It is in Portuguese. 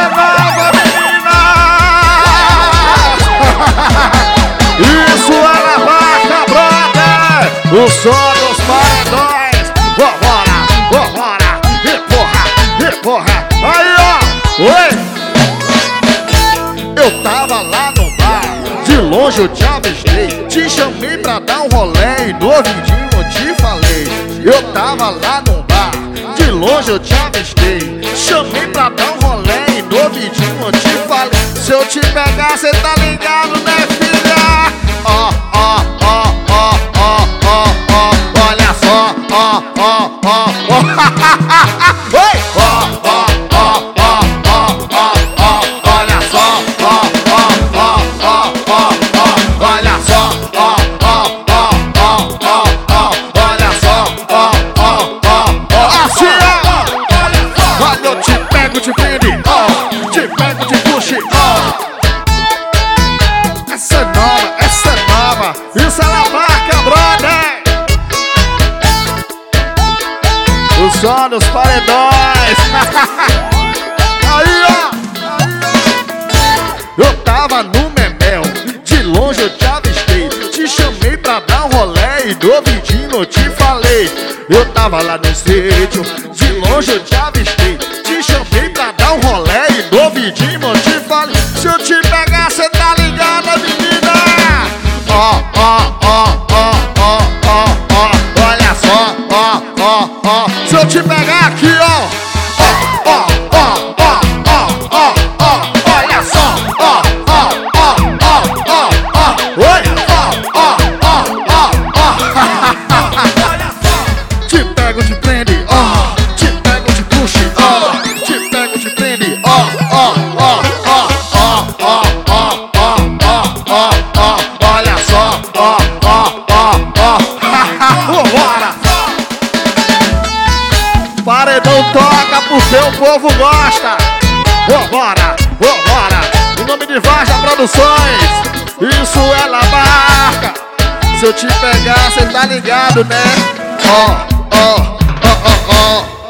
nova, menina. Isso é na vaca, brother. O som dos paredões. Vambora, vambora. E porra. Aí, ó. Oi. Eu tava lá no bar, de longe eu te avistei. Te chamei pra dar um rolê e no ouvidinho eu te falei. Eu tava lá no bar, de longe eu te avistei. Chamei pra dar um rolê e no ouvidinho eu te falei. Se eu te pegar, cê tá ligado, né, filha? Ó, olha só, Oi! Olha só, olha só, olha só, assim, olha, eu te pego, te prende, te pego, te puxe, essa é nova, isso é na vaca, brother. O som dos paredões. Aí, ó. Eu tava no memel, de longe eu te avistei. Te chamei pra dar um rolê e no ouvidinho eu te falei. Eu tava lá no sítio, de longe eu te avistei. Te chamei pra dar um rolê e no ouvidinho eu te falei. Se eu te pegar, cê tá ligada, menina? Olha só, se eu te pegar aqui, olha só, oi, te pego, te prende, te pego, te puxe, te pego, te prende, olha só, vambora. Paredão toca porque o povo gosta. Vambora. Em nome de Varja Produções, isso é na barca. Se eu te pegar, cê tá ligado, né?